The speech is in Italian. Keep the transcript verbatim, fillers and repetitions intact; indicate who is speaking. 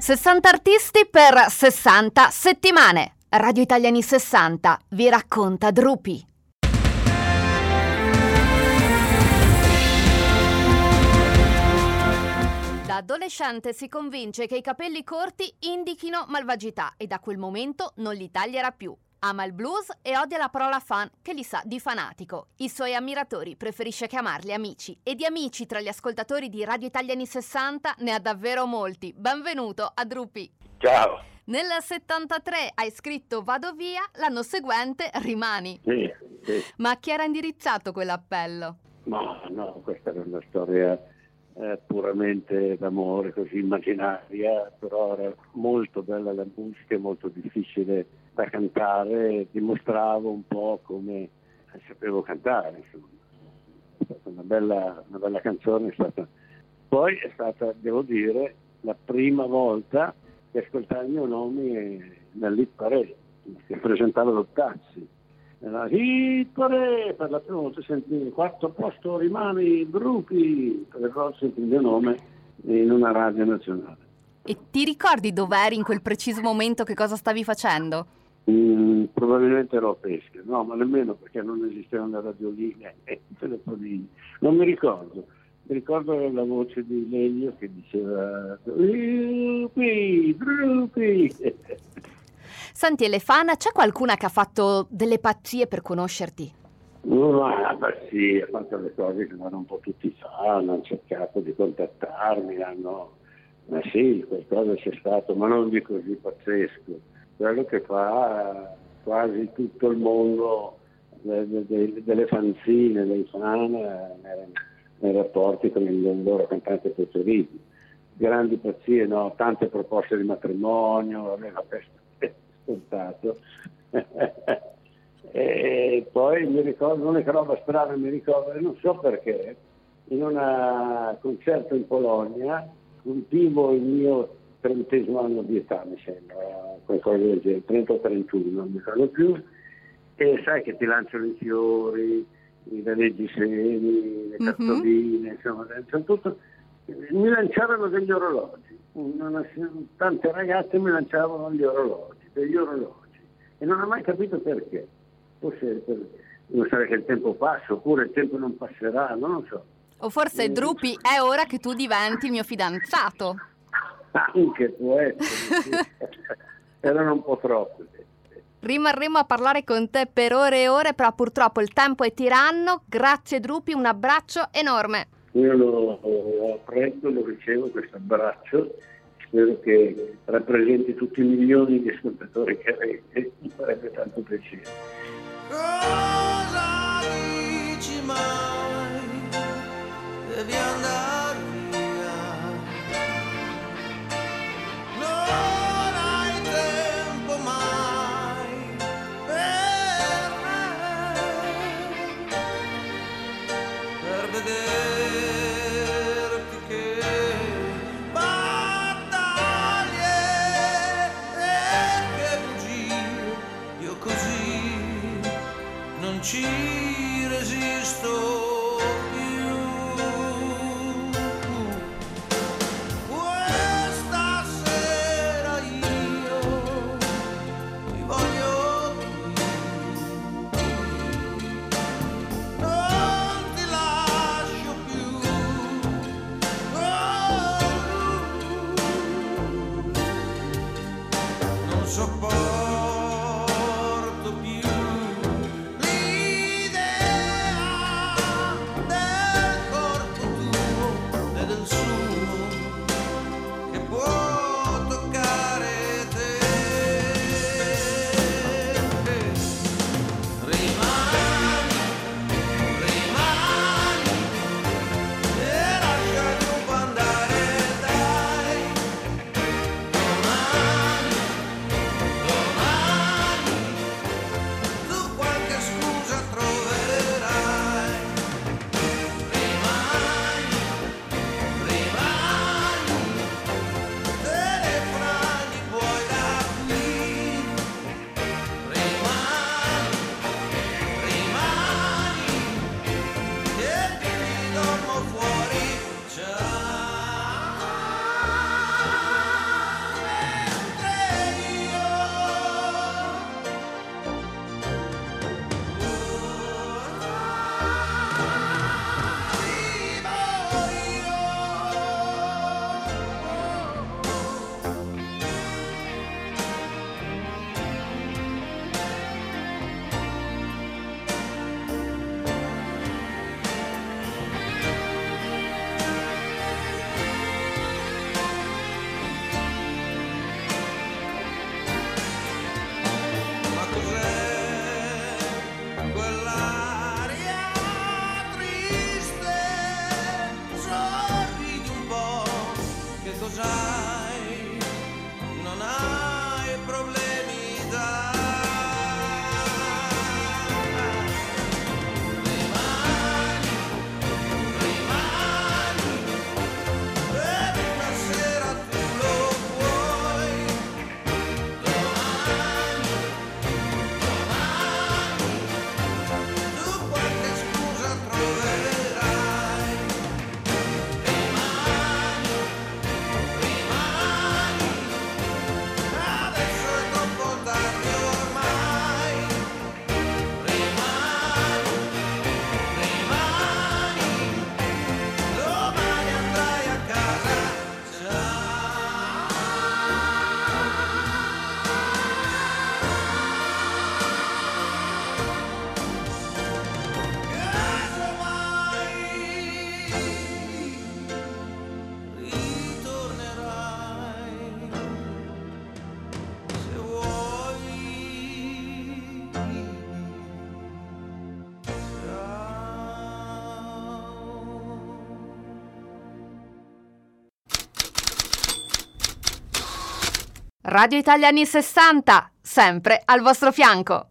Speaker 1: sessanta artisti per sessanta settimane. Radio Italiani sessanta vi racconta Drupi. Da adolescente si convince che i capelli corti indichino malvagità e da quel momento non li taglierà più. Ama il blues e odia la parola fan che gli sa di fanatico. I suoi ammiratori preferisce chiamarli amici e di amici tra gli ascoltatori di Radio Italiani sessanta ne ha davvero molti. Benvenuto a Drupi.
Speaker 2: Ciao.
Speaker 1: Nel settantatré hai scritto Vado via, l'anno seguente Rimani.
Speaker 2: Sì, sì.
Speaker 1: Ma a chi era indirizzato quell'appello?
Speaker 2: No, no, questa era una storia eh, puramente d'amore, così immaginaria, però era molto bella la musica, molto difficile da cantare, dimostravo un po' come sapevo cantare, insomma. È stata una bella, una bella canzone, è stata. Poi è stata, devo dire, la prima volta che ascoltare il mio nome nell'Hit Parade, che presentava l'Ottazzi. Era Hit Parade, per la prima volta sentì il quarto posto Rimani Drupi, per le cose sentì il mio nome in una radio nazionale.
Speaker 1: E ti ricordi dov'eri in quel preciso momento, che cosa stavi facendo?
Speaker 2: Mm, probabilmente ero a pesca, no, ma nemmeno, perché non esistevano le radioline e i telefonini. Non mi ricordo. Mi ricordo la voce di Lelio che diceva Drupi, Drupi.
Speaker 1: Senti Elefana, c'è qualcuna che ha fatto delle pazzie per conoscerti?
Speaker 2: No, beh sì, ha fatto le cose che vanno un po' tutti fanno, hanno cercato di contattarmi, hanno, ma sì, qualcosa c'è stato, ma non di così pazzesco. Quello che fa quasi tutto il mondo delle, delle, delle fanzine, dei fan, nei, nei rapporti con il loro cantante preferito. Grandi pazzie, no? Tante proposte di matrimonio, aveva scontato. E poi mi ricordo, l'unica roba strana mi ricordo, non so perché, in un concerto in Polonia, compivo il mio trentesimo anno di età, mi sembra, qualcosa del genere, trenta o trentuno, non mi ricordo più, e sai che ti lanciano i fiori, i reggiseni, le cartoline, mm-hmm. insomma, tutto. Mi lanciavano degli orologi, una, tante ragazze mi lanciavano gli orologi, degli orologi, e non ho mai capito perché. Forse per, non so che il tempo passa, oppure il tempo non passerà, non lo so.
Speaker 1: O forse e... Drupi, è ora che tu diventi il mio fidanzato.
Speaker 2: Anche può essere, erano un po' troppi.
Speaker 1: Rimarremo a parlare con te per ore e ore, però purtroppo il tempo è tiranno. Grazie Drupi, un abbraccio enorme.
Speaker 2: Io lo, lo apprezzo, lo ricevo questo abbraccio, spero che rappresenti tutti i milioni di ascoltatori che avete, mi farebbe tanto piacere.
Speaker 3: Cosa dici mai? Devi andare via. Non hai tempo mai per me, per vederti che battaglie e che bugie, io così non ci resisto.
Speaker 4: Sopporto più l'idea del corpo tuo e del suo che può toccare te. Rimani, rimani e lascia il tempo andare, dai. Domani, domani
Speaker 1: Radio Italia anni sessanta, sempre al vostro fianco.